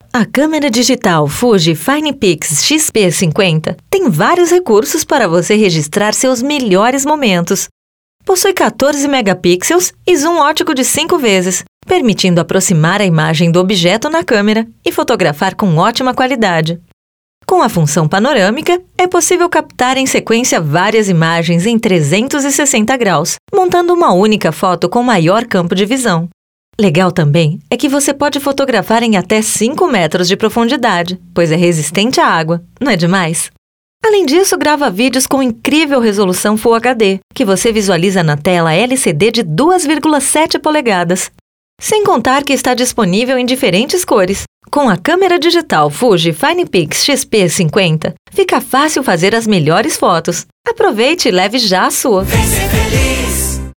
A câmera digital Fuji FinePix XP50 tem vários recursos para você registrar seus melhores momentos. Possui 14 megapixels e zoom óptico de 5 vezes, permitindo aproximar a imagem do objeto na câmera e fotografar com ótima qualidade. Com a função panorâmica, é possível captar em sequência várias imagens em 360 graus, montando uma única foto com maior campo de visão. Legal também é que você pode fotografar em até 5 metros de profundidade, pois é resistente à água, não é demais? Além disso, grava vídeos com incrível resolução Full HD, que você visualiza na tela LCD de 2,7 polegadas. Sem contar que está disponível em diferentes cores. Com a câmera digital Fuji FinePix XP50, fica fácil fazer as melhores fotos. Aproveite e leve já a sua! Vem ser feliz.